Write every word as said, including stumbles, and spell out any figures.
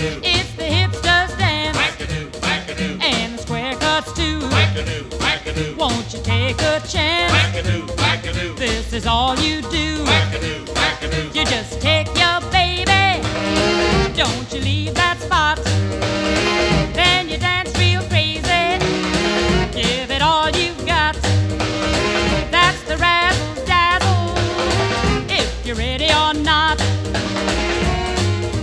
It's the hipsters dance Wackadoo, wackadoo, and the square cuts too. wackadoo, wackadoo, Won't you take a chance? wackadoo, wackadoo, This is all you do. wackadoo, wackadoo. You just take your